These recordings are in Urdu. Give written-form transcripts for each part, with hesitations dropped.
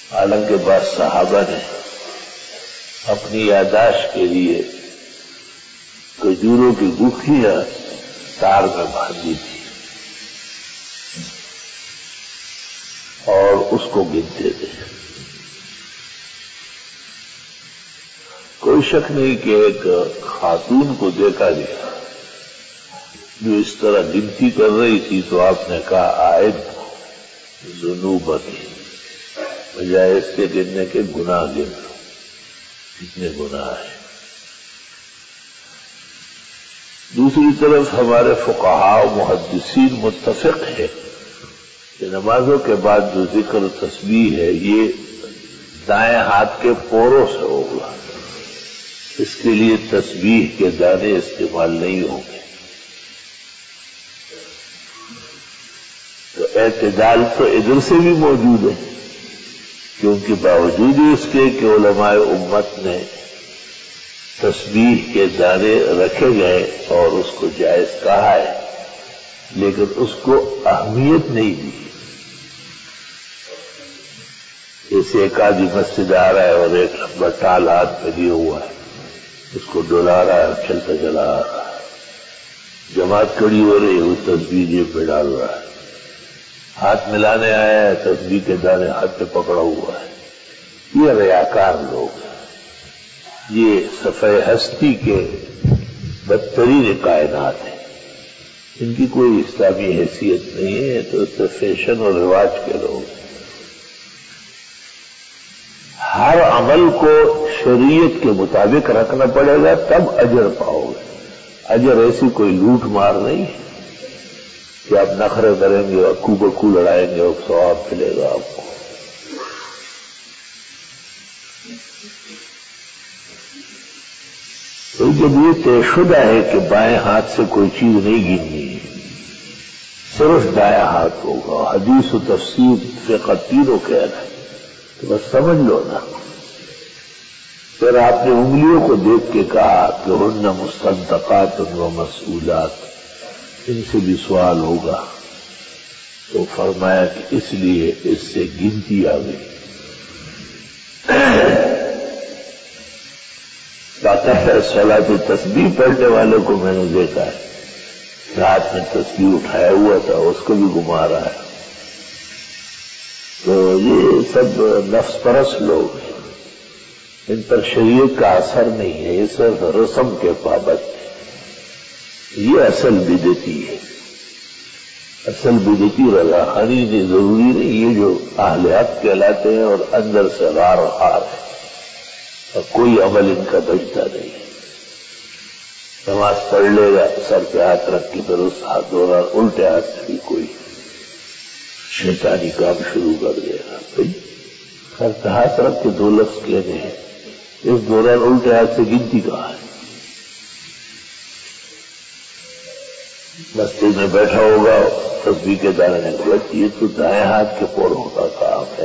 حالانکہ بعض صحابہ نے اپنی یاداشت کے لیے کھجوروں کی گٹھلیاں تار میں باندھی تھی اور اس کو گنتے تھے. کوئی شک نہیں کہ ایک خاتون کو دیکھا گیا جو اس طرح گنتی کر رہی تھی، تو آپ نے کہا عائد ذنوبک، بجائے اس کے گننے کے گناہ گن لو، کتنے گناہ ہیں. دوسری طرف ہمارے فقہاء و محدثین متفق ہے کہ نمازوں کے بعد جو ذکر تسبیح ہے یہ دائیں ہاتھ کے پوروں سے ہوگا، اس کے لیے تسبیح کے دانے استعمال نہیں ہوں گے. تو اعتدال تو ادھر سے بھی موجود ہے، کیونکہ باوجود اس کے کہ علماء امت نے تسبیح کے دانے رکھے گئے اور اس کو جائز کہا ہے، لیکن اس کو اہمیت نہیں دی. جیسے ایک آدھی مسجد آ رہا ہے اور ایک لمبا ٹال ہاتھ میں لیے ہوا ہے، اس کو ڈولا رہا ہے اور چلتا چلا آ رہا ہے. جماعت کھڑی ہو رہی ہے، وہ تسبیح جیب میں ڈال رہا ہے. ہاتھ ملانے آیا ہے، تسبیح کے دانے ہاتھ میں پکڑا ہوا ہے. یہ ریاکار لوگ ہیں، یہ صفحہ ہستی کے بدترین کائنات ہیں، ان کی کوئی اسلامی حیثیت نہیں ہے. تو اس سے فیشن اور رواج کے لوگ ہیں. ہر عمل کو شریعت کے مطابق رکھنا پڑے گا، تب اجر پاؤ گے. اجر ایسی کوئی لوٹ مار نہیں ہے کہ آپ نخرے کریں گے، اکو بکو لڑائیں گے اور ثواب ملے گا آپ کو. تو جب یہ طے شدہ ہے کہ بائیں ہاتھ سے کوئی چیز نہیں گننی ہے، صرف دائیں ہاتھ ہوگا، حدیث و تفسیر فقہ تینوں کہہ رہے ہیں، تو بس سمجھ لو نا. پھر آپ نے انگلیوں کو دیکھ کے کہا کہ ہن مستنطقات و مسئولات، ان سے بھی سوال ہوگا. تو فرمایا کہ اس لیے اس سے گنتی آ گئی. باقاعدہ صلاۃ تسبیح پڑھنے والوں کو میں نے دیکھا ہے، رات میں تسبیح اٹھایا ہوا تھا، اس کو بھی گھما رہا ہے. تو یہ سب نفس پرست لوگ ہیں، ان پر شریعت کا اثر نہیں ہے، یہ صرف رسم کے پابند ہیں. یہ اصل بدعتی ہے. اصل بدعتی رضا خانی ضروری نہیں، یہ جو اہل حق کہلاتے ہیں اور اندر سے غار و خار ہے اور کوئی عمل ان کا بچتا نہیں. نماز پڑھ لے گا سر پہ ہاتھ رکھ کے، پھر اس ہاتھ دوران الٹے ہاتھ سے بھی کوئی شیطانی کام شروع کر دے گا. سر پہ ہاتھ رکھ کے دو لفظ کہنے ہیں، اس دوران الٹے ہاتھ سے گنتی کہاں ہے؟ مسجد میں بیٹھا ہوگا، تسبیح کے دانے نکلے، یہ تو دائیں ہاتھ کے پوروں کا کام ہے.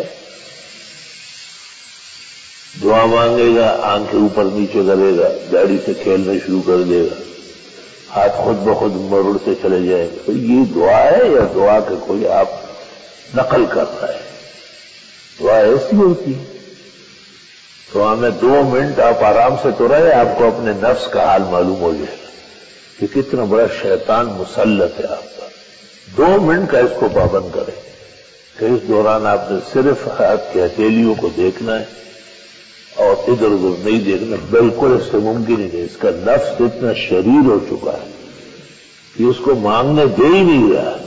دعا مانگے گا، آنکھیں اوپر نیچے کرے گا، گاڑی سے کھیلنا شروع کر دے گا، ہاتھ خود بخود مروڑتے چلے جائیں گے. تو یہ دعا ہے یا دعا کے کوئی آپ نقل کر رہا ہے؟ دعا ایسی ہوتی ہے. دعا میں 2 منٹ آپ آرام سے تو رہے، آپ کو اپنے نفس کا حال معلوم ہو جائے گا کہ کتنا بڑا شیطان مسلط ہے آپ پر. 2 منٹ کا اس کو پابند کریں کہ اس دوران آپ نے صرف ہاتھ کی ہتھیلیوں کو دیکھنا ہے اور ادھر ادھر نہیں دیکھنا. بالکل اس سے ممکن ہی نہیں. اس کا نفس اتنا شریر ہو چکا ہے کہ اس کو مانگنے دے ہی نہیں رہا.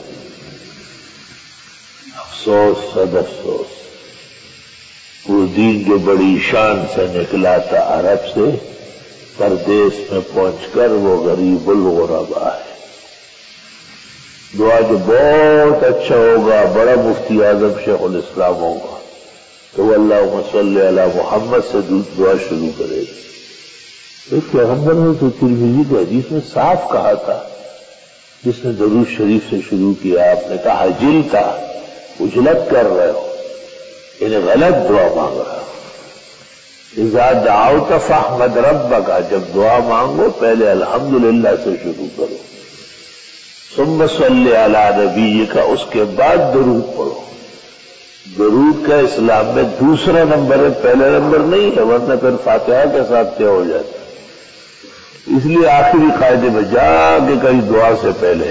افسوس صد افسوس، وہ دین جو بڑی شان سے نکلا تھا عرب سے، پردیس میں پہنچ کر وہ غریب الغربا ہے. دعا جو بہت اچھا ہوگا، بڑا مفتی اعظم شیخ الاسلام ہوگا، تو وہ اللہم صلی علی محمد سے دعا شروع کرے گا. ایک پیغمبر نے تو ترمذی کی حدیث میں صاف کہا تھا، جس نے درود شریف سے شروع کیا، آپ نے کہا جل تھا، اجلت کر رہے ہو، انہیں غلط دعا مانگ رہا ہو. اذا دعوت فاحمد ربک، جب دعا مانگو پہلے الحمدللہ سے شروع کرو. ثم صلی علی نبیک، اس کے بعد درود پڑھو. درود کا اسلام میں دوسرا نمبر ہے، پہلا نمبر نہیں ہے، ورنہ پھر فاتحہ کے ساتھ کیا ہو جاتا ہے۔ اس لیے آخری قاعدے میں جا کے کہیں دعا سے پہلے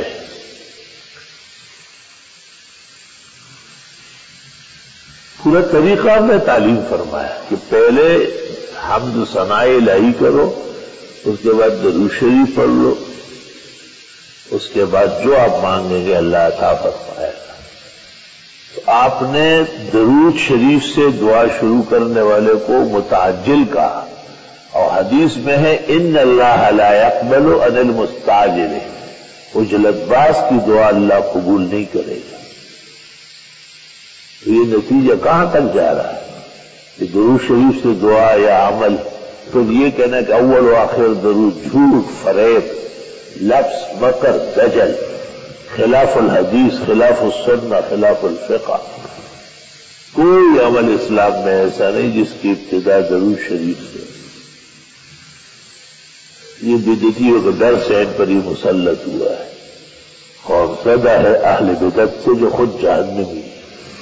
پورا طریقہ میں تعلیم فرمایا کہ پہلے حمد و ثناء الہی کرو، اس کے بعد درود شریف پڑھ لو، اس کے بعد جو آپ مانگیں گے اللہ عطا فرمائے گا۔ تو آپ نے درود شریف سے دعا شروع کرنے والے کو متعجل کہا، اور حدیث میں ہے ان اللہ لا يقبل عن المستعجل، وہ جلد باز کی دعا اللہ قبول نہیں کرے گا۔ تو یہ نتیجہ کہاں تک جا رہا ہے کہ درود شریف سے دعا یا عمل، پھر یہ کہنا کہ اول و آخر درود جھوٹ، فریب، لفظ، مکر، دجل، خلاف الحدیث، خلاف السنہ، خلاف الفقہ۔ کوئی عمل اسلام میں ایسا نہیں جس کی ابتدا درود شریف سے۔ یہ بدعتیوں کا ڈر سے ان پر یہ مسلط ہوا ہے، خوفزدہ ہے اہل بدعت سے جو خود جہنمی ہے۔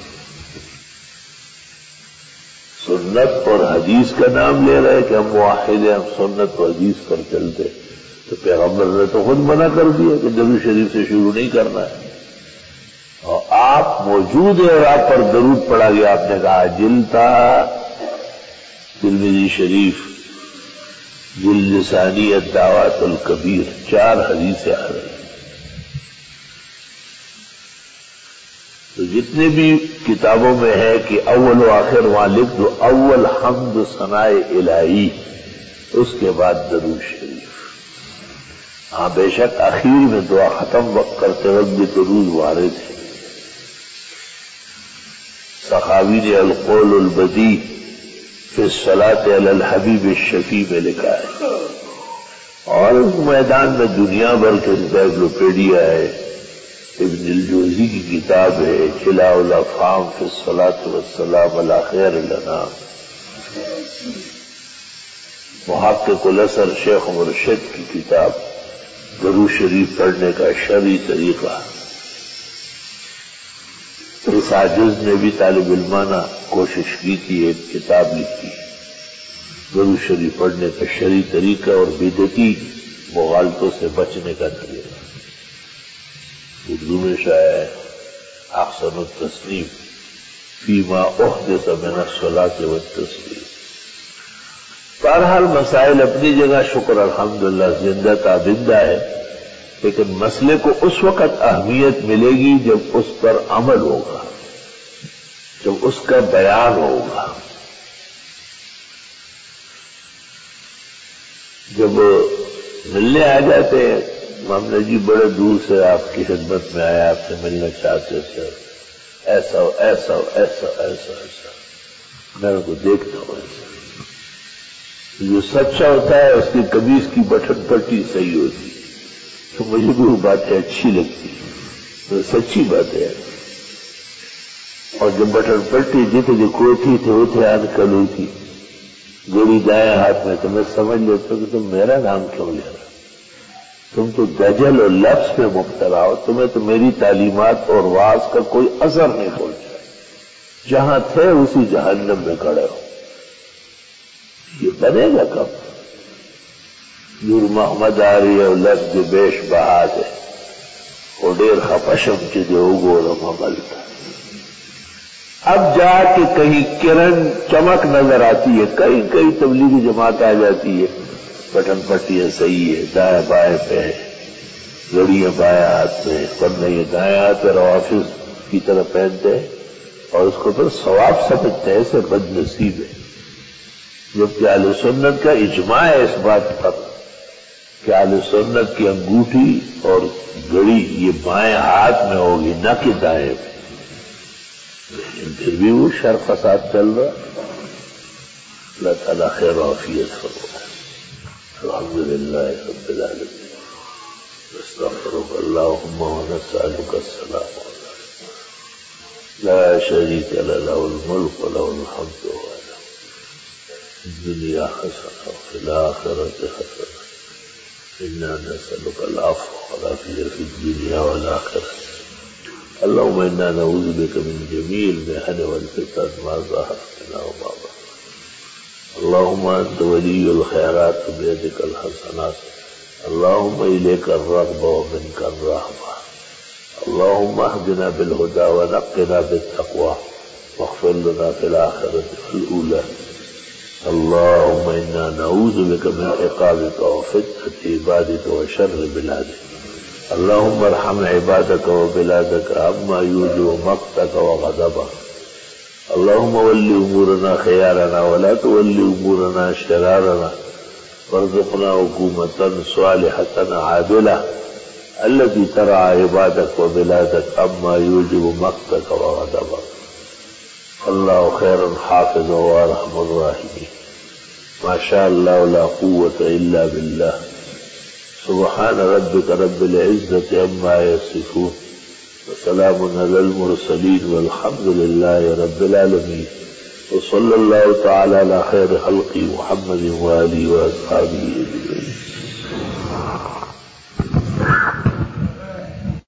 سنت اور حدیث کا نام لے رہے کہ ہم موحد ہیں، ہم سنت و حدیث پر چلتے، تو پیغمبر نے تو خود منع کر دیا کہ درود شریف سے شروع نہیں کرنا ہے، اور آپ موجود ہیں اور آپ پر درود پڑا گیا۔ آپ نے کہا جلتا ترمذی شریف جلد ثانی الدعوات الکبیر، 4 حدیثیں آ رہی ہیں۔ تو جتنے بھی کتابوں میں ہے کہ اول و آخر وہاں لکھ دو اول حمد ثناء الہی، اس کے بعد درود شریف۔ ہاں بے شک آخر میں دعا ختم کرتے وقت بھی درود وارد ہے۔ سخاوی نے القول البدیع فی الصلاۃ علی الحبیب الشفیع میں لکھا ہے، اور اس میدان میں دنیا بھر کے انسائکلوپیڈیا ہے، ابن الجوزی کی کتاب ہے جلاء الافہام فی الصلاۃ والسلام علی خیر الانام، محقق الاثر شیخ مرشد کی کتاب درود شریف پڑھنے کا شرعی طریقہ۔ اس عاجز نے بھی طالب علمانہ کوشش کی تھی، ایک کتاب لکھی درود شریف پڑھنے کا شرعی طریقہ اور بدعتی مغالطوں سے بچنے کا طریقہ۔ اردو میں شائع ہے احسن التصنیف فیما احدث من الصلاۃ والتسلیم۔ بہرحال مسائل اپنی جگہ شکر الحمدللہ زندہ تابندہ ہے، لیکن مسئلے کو اس وقت اہمیت ملے گی جب اس پر عمل ہوگا، جب اس کا بیان ہوگا۔ جب ملنے آ جاتے ہیں ہم نے جی بڑے دور سے آپ کی خدمت میں آیا، آپ سے ملنا چاہتے تھے، ایسا ہو ایسا ہو ایسا ایسا ایسا، میں ان کو دیکھتا ہوں ایسا۔ جو سچا ہوتا ہے اس کی قمیض کی بٹن پٹی صحیح ہوتی ہے، تو مجھے بھی وہ باتیں اچھی لگتی ہیں، تو سچی باتیں ہیں۔ اور جب بٹن پٹی جیتے جو کوٹھی تھے وہ تھے آن کلو کی گوڑی دائیں ہاتھ میں، تو میں سمجھ لیتا ہوں کہ تم میرا نام کیوں لے رہا، تم تو دجل اور لفظ میں مبتلا ہو، تمہیں تو میری تعلیمات اور وعظ کا کوئی اثر نہیں پہنچا، جہاں تھے اسی جہنم میں کھڑے ہو۔ یہ بنے گا کب؟ نور محمد آ رہی ہے لفظ جو بیش بہاد ہے، وہ ڈیر خپشم کے جو گورم عمل تھا۔ اب جا کے کہیں کرن چمک نظر آتی ہے، کئی کئی تبلیغی جماعت آ جاتی ہے، بٹن پٹیاں صحیح ہے، دائیں بائیں پہ ہے، گھڑیاں بائیں ہاتھ میں، ورنہ یہ دائیں ہاتھ پہ روافظ کی طرح پہنتے ہیں اور اس کو پھر ثواب سمجھتے ہیں، ایسے بد نصیب ہے۔ جبکہ اہل سنت کا اجماع ہے اس بات پر کہ اہل سنت کی انگوٹھی اور گھڑی یہ بائیں ہاتھ میں ہوگی، نہ کہ دائیں میں، لیکن پھر بھی وہ شر فساد چل رہا۔ اللہ تعالیٰ خیر و عافیت فرمائے۔ الحمدللہ رب العالمین، نستغفرک اللہم ونسألک السلام لا شریک له الملک وله الحمد وله فی الدنیا حسنہ وفی الآخرۃ حسنہ انا نسألک العفو والعافیۃ فی الدنیا والآخرۃ۔ اللهم إنا نعوذ بك من جميع المحن والفتن ما ظهر منها وما بطن. اللهم أنت ولي الخيرات بيدك الحسنات. اللهم إليك الرغبة ومنك الرهبة. اللهم اهدنا بالهدى ونقنا بالتقوى واغفر لنا في الآخرة والأولى. اللهم إنا نعوذ بك من عقابك وفتنة عبادك وشر بلادك. اللهم ارحم عبادك وبلادك عما يوجب مقتك وغضبك. اللهم ول أمورنا خيارنا ولا تول أمورنا شرارنا، وارزقنا حكومة صالحة عادلة التي ترعى عبادك وبلادك عما يوجب مقتك وغضبك. الله خير حافظ وارحم الراحمين. ما شاء الله لا قوة إلا بالله. سبحان ربك رب العزة عما يصفون وسلام على المرسلين والحمد لله رب العالمين. وصلى الله تعالى على خير خلق محمد وآله وأصحابه أجمعين.